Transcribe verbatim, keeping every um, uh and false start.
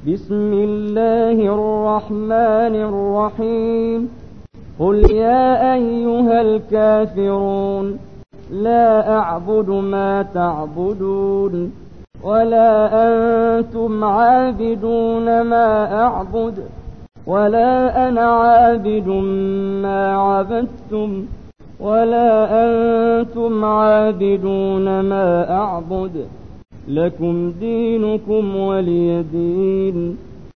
بسم الله الرحمن الرحيم قل يا أيها الكافرون لا أعبد ما تعبدون ولا أنتم عابدون ما أعبد ولا أنا عابد ما عبدتم ولا أنتم عابدون ما أعبد لكم دينكم ولي دين.